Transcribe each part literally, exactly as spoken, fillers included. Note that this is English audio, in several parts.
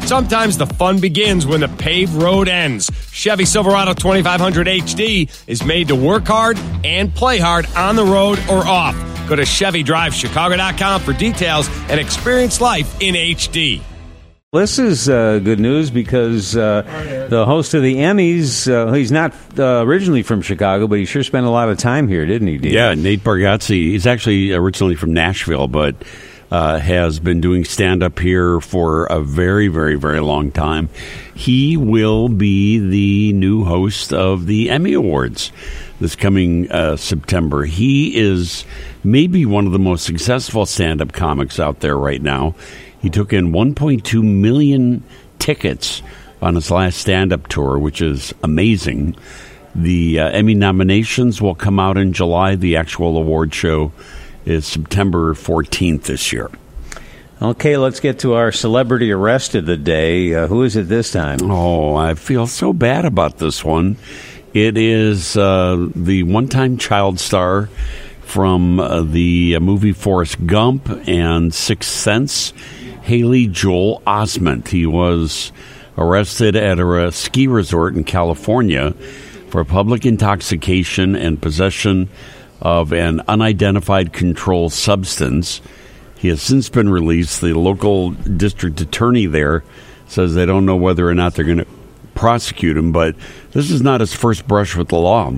Sometimes the fun begins when the paved road ends. Chevy Silverado twenty-five hundred H D is made to work hard and play hard on the road or off. Go to Chevy Drive Chicago dot com for details and experience life in H D. This is uh, good news because uh, the host of the Emmys, uh, he's not uh, originally from Chicago, but he sure spent a lot of time here, didn't he, Dave? Yeah, Nate Bargatze. He's actually originally from Nashville, but uh, has been doing stand-up here for a very, very, very long time. He will be the new host of the Emmy Awards this coming uh, September. He is maybe one of the most successful stand-up comics out there right now. He took in one point two million tickets on his last stand-up tour, which is amazing. The uh, Emmy nominations will come out in July. The actual award show is September fourteenth this year. Okay, let's get to our celebrity arrest of the day. Uh, who is it this time? Oh, I feel so bad about this one. It is uh, the one-time child star from uh, the movie Forrest Gump and Sixth Sense, Haley Joel Osment. He was arrested at a ski resort in California for public intoxication and possession of an unidentified controlled substance. He has since been released. The local district attorney there says they don't know whether or not they're going to prosecute him, but this is not his first brush with the law.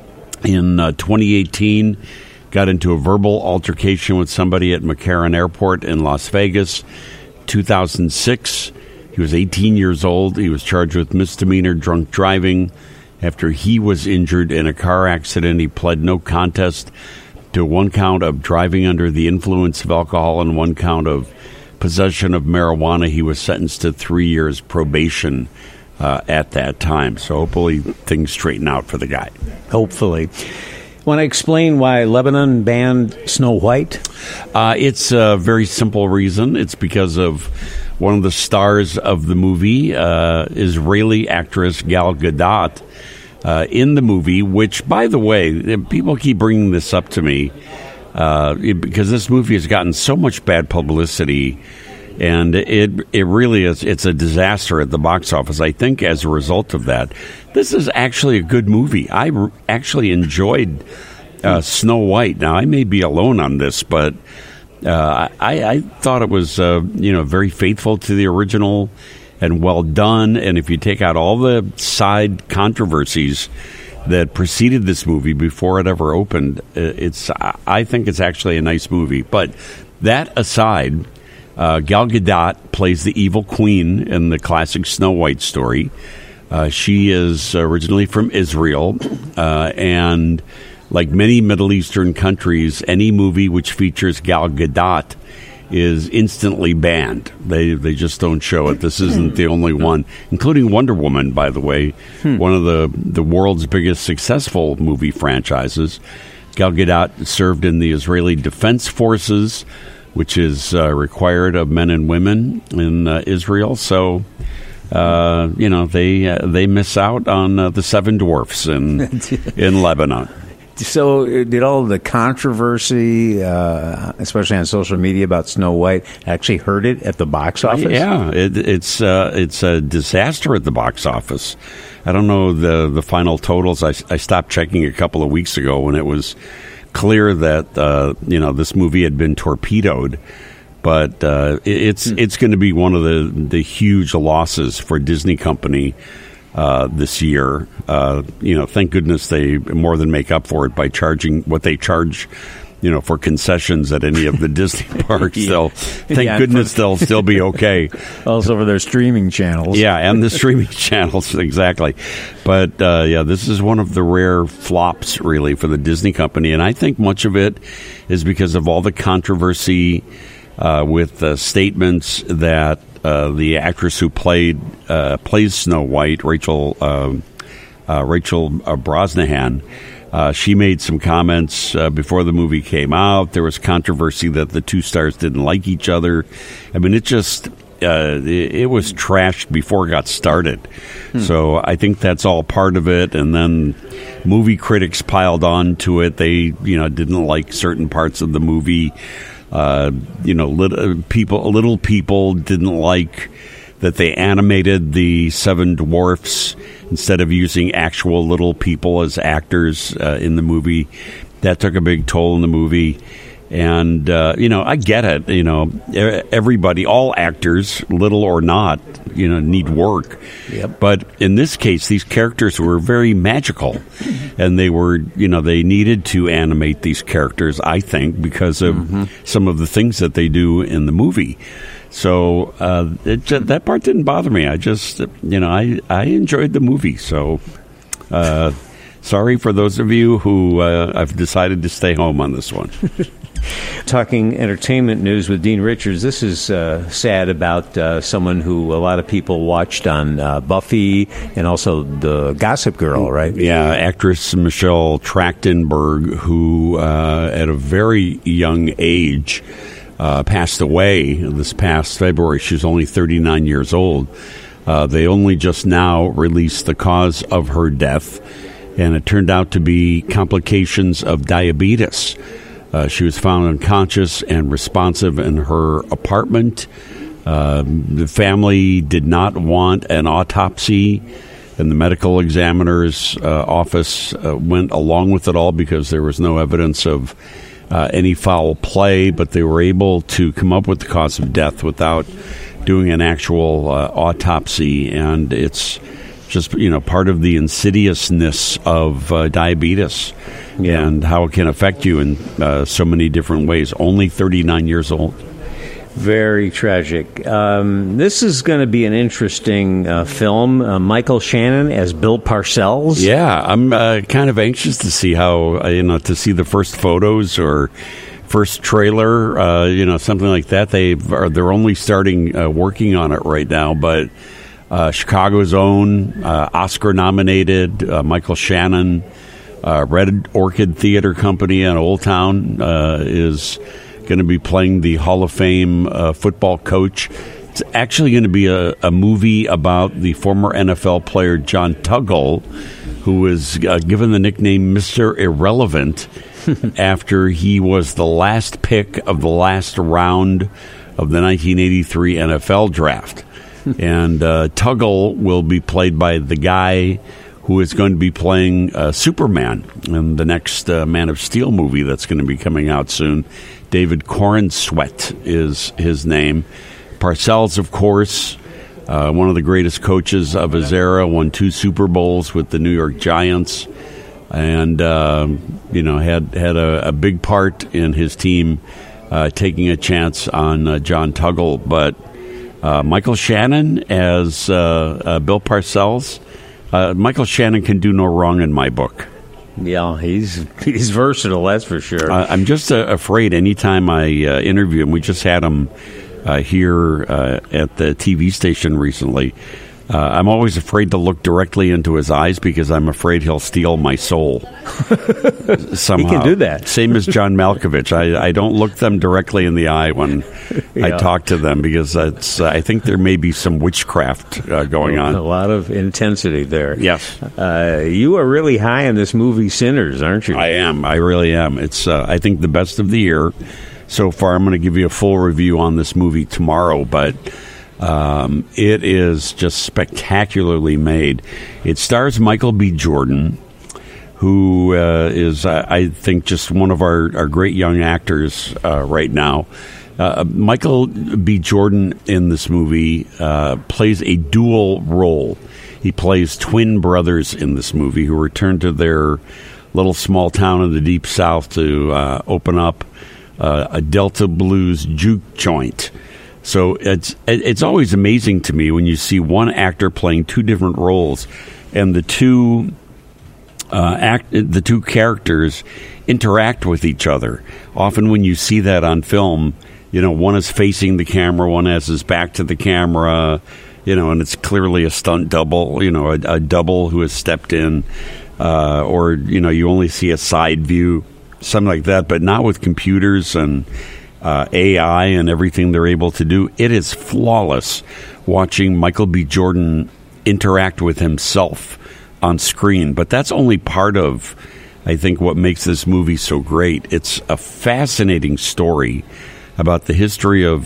In uh, twenty eighteen, got into a verbal altercation with somebody at McCarran Airport in Las Vegas. two thousand six, he was eighteen years old. He was charged with misdemeanor drunk driving after he was injured in a car accident. He pled no contest to one count of driving under the influence of alcohol and one count of possession of marijuana. He was sentenced to three years probation uh, at that time. So hopefully things straighten out for the guy. Hopefully. Want to explain why Lebanon banned Snow White? Uh, it's a very simple reason. It's because of one of the stars of the movie, uh, Israeli actress Gal Gadot, uh, in the movie, which, by the way, people keep bringing this up to me uh, it, because this movie has gotten so much bad publicity, and it it really is, it's a disaster at the box office. I think as a result of that, this is actually a good movie. I re- actually enjoyed uh, Snow White. Now, I may be alone on this, but uh, I, I thought it was uh, you know very faithful to the original and well done. And if you take out all the side controversies that preceded this movie before it ever opened, it's I think it's actually a nice movie. But that aside, Uh, Gal Gadot plays the evil queen in the classic Snow White story. Uh, she is originally from Israel, uh, and like many Middle Eastern countries, any movie which features Gal Gadot is instantly banned. They they just don't show it. This isn't the only one, including Wonder Woman, by the way, hmm. one of the, the world's biggest successful movie franchises. Gal Gadot served in the Israeli Defense Forces, which is uh, required of men and women in uh, Israel. So, uh, you know, they uh, they miss out on uh, the seven dwarfs in in Lebanon. So did all the controversy, uh, especially on social media, about Snow White actually hurt it at the box office? Yeah, it, it's uh, it's a disaster at the box office. I don't know the, the final totals. I, I stopped checking a couple of weeks ago when it was clear that uh, you know this movie had been torpedoed, but uh, it's hmm. it's going to be one of the, the huge losses for Disney Company uh, this year. Uh, you know, thank goodness they more than make up for it by charging what they charge, you know, for concessions at any of the Disney parks. yeah. They'll thank yeah, goodness they'll still be okay. Also for their streaming channels. Yeah, and the streaming channels, exactly. But, uh, yeah, this is one of the rare flops, really, for the Disney Company. And I think much of it is because of all the controversy uh, with uh, statements that uh, the actress who played uh, plays Snow White, Rachel, uh, uh, Rachel uh, Brosnahan, Uh, she made some comments uh, before the movie came out. There was controversy that the two stars didn't like each other. I mean, it just, uh, it, it was trashed before it got started. Hmm. So I think that's all part of it. And then movie critics piled on to it. They, you know, didn't like certain parts of the movie. Uh, you know, little people, little people didn't like that they animated the seven dwarfs instead of using actual little people as actors uh, in the movie. That took a big toll in the movie. And, uh, you know, I get it. You know, everybody, all actors, little or not, you know, need work. Yep. But in this case, these characters were very magical. And they were, you know, they needed to animate these characters, I think, because of mm-hmm. some of the things that they do in the movie. So uh, it, that part didn't bother me. I just, you know, I, I enjoyed the movie. So uh, sorry for those of you who uh, have decided to stay home on this one. Talking entertainment news with Dean Richards, this is uh, sad about uh, someone who a lot of people watched on uh, Buffy and also the Gossip Girl, right? Yeah, actress Michelle Trachtenberg, who uh, at a very young age uh, passed away this past February. She was only thirty-nine years old. Uh, they only just now released the cause of her death, and it turned out to be complications of diabetes. Uh, she was found unconscious and responsive in her apartment. Uh, the family did not want an autopsy, and the medical examiner's uh, office uh, went along with it all because there was no evidence of uh, any foul play, but they were able to come up with the cause of death without doing an actual uh, autopsy, and it's just, you know, part of the insidiousness of uh, diabetes. Yeah. And how it can affect you in uh, so many different ways. Only thirty-nine years old. Very tragic. Um, this is going to be an interesting uh, film. Uh, Michael Shannon as Bill Parcells. Yeah, I'm uh, kind of anxious to see how, uh, you know, to see the first photos or first trailer, uh, you know, something like that. They are, they're only starting uh, working on it right now, but uh, Chicago's own, uh, Oscar-nominated uh, Michael Shannon, Uh, Red Orchid Theater Company in Old Town uh, is going to be playing the Hall of Fame uh, football coach. It's actually going to be a, a movie about the former N F L player John Tuggle, who was uh, given the nickname Mister Irrelevant after he was the last pick of the last round of the nineteen eighty-three N F L draft. And uh, Tuggle will be played by the guy who is going to be playing uh, Superman in the next uh, Man of Steel movie that's going to be coming out soon. David Corenswet is his name. Parcells, of course, uh, one of the greatest coaches of his era, won two Super Bowls with the New York Giants, and uh, you know had had a, a big part in his team uh, taking a chance on uh, John Tuggle. But uh, Michael Shannon as uh, uh, Bill Parcells. Uh, Michael Shannon can do no wrong in my book. Yeah, he's he's versatile, that's for sure. Uh, I'm just uh, afraid anytime I uh, interview him, we just had him uh, here uh, at the T V station recently. Uh, I'm always afraid to look directly into his eyes because I'm afraid he'll steal my soul. Somehow. He can do that. Same as John Malkovich. I, I don't look them directly in the eye when yeah. I talk to them because it's, uh, I think there may be some witchcraft uh, going on. A lot of intensity there. Yes. Uh, you are really high on this movie Sinners, aren't you? I am. I really am. It's, uh, I think, the best of the year so far. I'm going to give you a full review on this movie tomorrow, but Um, it is just spectacularly made. It stars Michael B. Jordan, who uh, is, uh, I think, just one of our, our great young actors uh, right now. Uh, Michael B. Jordan in this movie uh, plays a dual role. He plays twin brothers in this movie who return to their little small town in the Deep South to uh, open up uh, a Delta Blues juke joint. So it's it's always amazing to me when you see one actor playing two different roles, and the two uh, act the two characters interact with each other. Often, when you see that on film, you know, one is facing the camera, one has his back to the camera, you know, and it's clearly a stunt double, you know, a, a double who has stepped in, uh, or you know, you only see a side view, something like that. But not with computers and Uh, A I and everything they're able to do. It is flawless watching Michael B. Jordan interact with himself on screen. But that's only part of, I think, what makes this movie so great. It's a fascinating story about the history of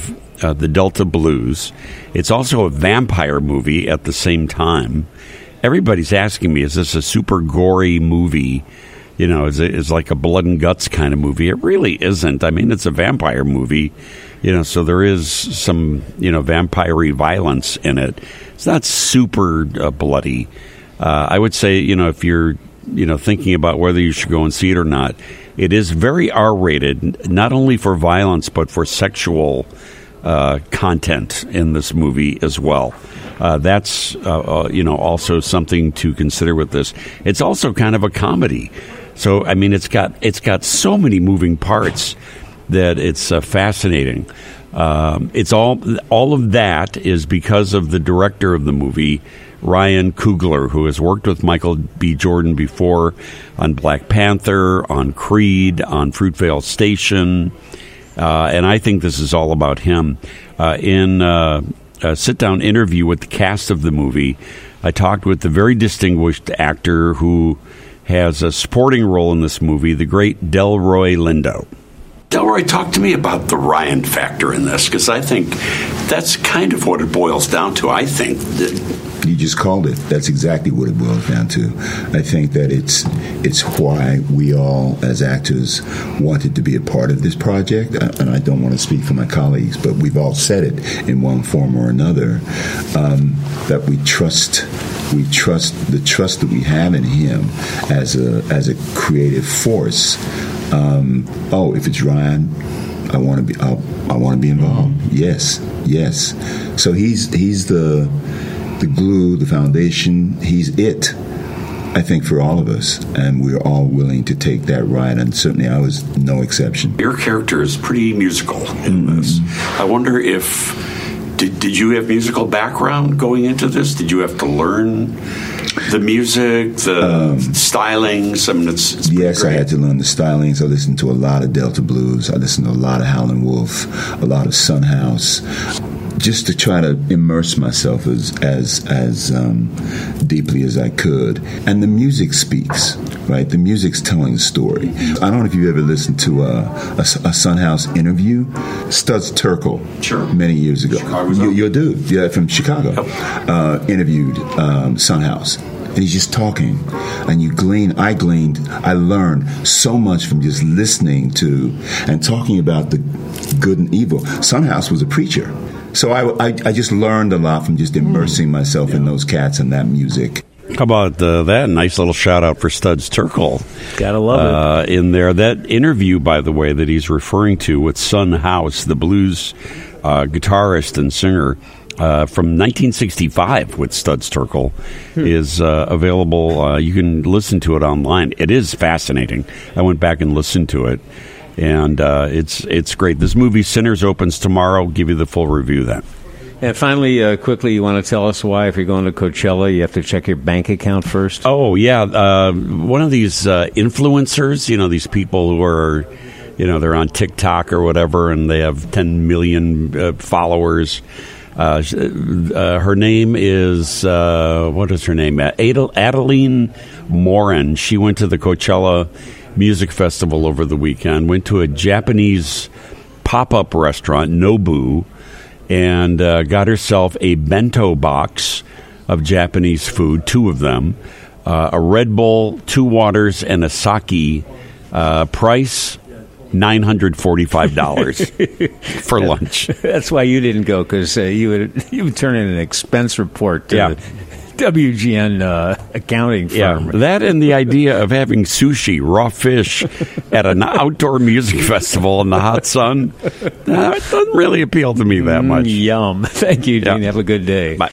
uh, the Delta Blues. It's also a vampire movie at the same time. Everybody's asking me, is this a super gory movie? You know, is it is like a blood and guts kind of movie? It really isn't. I mean, it's a vampire movie, you know, so there is some, you know, vampire-y violence in it. It's not super uh, bloody. Uh, I would say, you know, if you're, you know, thinking about whether you should go and see it or not, it is very R-rated, not only for violence, but for sexual uh, content in this movie as well. Uh, that's, uh, uh, you know, also something to consider with this. It's also kind of a comedy. So, I mean, it's got it's got so many moving parts that it's uh, fascinating. Um, it's all all of that is because of the director of the movie, Ryan Coogler, who has worked with Michael B. Jordan before on Black Panther, on Creed, on Fruitvale Station, uh, and I think this is all about him. Uh, in uh, a sit-down interview with the cast of the movie, I talked with the very distinguished actor who has a supporting role in this movie, the great Delroy Lindo. Delroy, talk to me about the Ryan factor in this, because I think that's kind of what it boils down to. I think that you just called it. That's exactly what it boils down to. I think that it's it's why we all, as actors, wanted to be a part of this project. And I don't want to speak for my colleagues, but we've all said it in one form or another, um, that we trust. We trust the trust that we have in him as a as a creative force. Um, oh, if it's Ryan, I want to be. I'll, I want to be involved. Yes, yes. So he's he's the the glue, the foundation. He's it. I think for all of us, and we're all willing to take that ride, and certainly I was no exception. Your character is pretty musical in mm-hmm. this. I wonder if. Did, did you have musical background going into this? Did you have to learn the music, the um, stylings? I mean, it's, it's yes, great. I had to learn the stylings. I listened to a lot of Delta Blues. I listened to a lot of Howlin' Wolf, a lot of Son House, just to try to immerse myself as as as um, deeply as I could. And the music speaks, right? The music's telling the story. I don't know if you ever listened to a, a, a Son House interview. Studs Terkel, sure, many years ago. You, your dude, yeah, from Chicago, yep. uh, interviewed um, Son House. And he's just talking, and you glean. I gleaned. I learned so much from just listening to and talking about the good and evil. Son House was a preacher. So I, I, I just learned a lot from just immersing myself yeah. in those cats and that music. How about uh, that? Nice little shout out for Studs Terkel. Gotta love uh, it. In there. That interview, by the way, that he's referring to with Son House, the blues uh, guitarist and singer uh, from nineteen sixty-five with Studs Terkel, hmm. is uh, available. Uh, you can listen to it online. It is fascinating. I went back and listened to it. And uh, it's it's great. This movie, Sinners, opens tomorrow. Give you the full review then. And finally, uh, quickly, you want to tell us why, if you're going to Coachella, you have to check your bank account first? Oh, yeah. Uh, one of these uh, influencers, you know, these people who are, you know, they're on TikTok or whatever, and they have ten million uh, followers. Uh, uh, her name is, uh, what is her name? Adel- Adeline Morin. She went to the Coachella Music Festival over the weekend, went to a Japanese pop-up restaurant, Nobu, and uh, got herself a bento box of Japanese food, two of them, uh, a Red Bull, two waters, and a sake. Uh, price, nine hundred forty-five dollars for lunch. That's why you didn't go, because uh, you would you would turn in an expense report to yeah. the W G N uh, accounting firm. Yeah, that and the idea of having sushi, raw fish, at an outdoor music festival in the hot sun, that doesn't really appeal to me that much. Mm, yum. Thank you, Dean. Yeah. Have a good day. Bye.